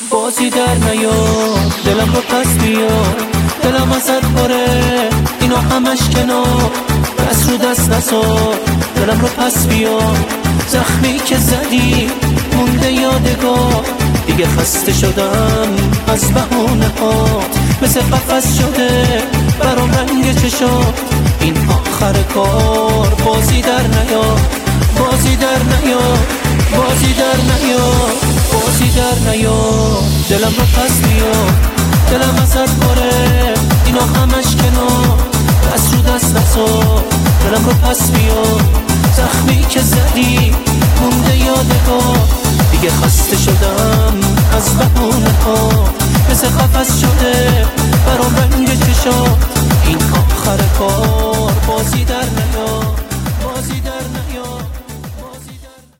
بازی در نیار، دلم رو پس بیار، دلم ازت پره اینا همش کنار، دست رو دست نزار، دلم رو پس بیار. زخمی که زدی مونده یادگار، دیگه خسته شدم از بهونه هات، مثل قفس شده برام رنگ چشات، این آخر کار. بازی در نیار، بازی در نیار، بازی در نیار، بازی در نیار، دلم رو پس بیار، دلم ازت پره اینا همش کنار، دست رو دست نزار، دلم رو پس بیار. زخمی که زدی مونده یادگار، دیگه خسته شدم از بهونه ها، مثل قفس شده برام رنگ چشات، این آخر کار. بازی در نیار.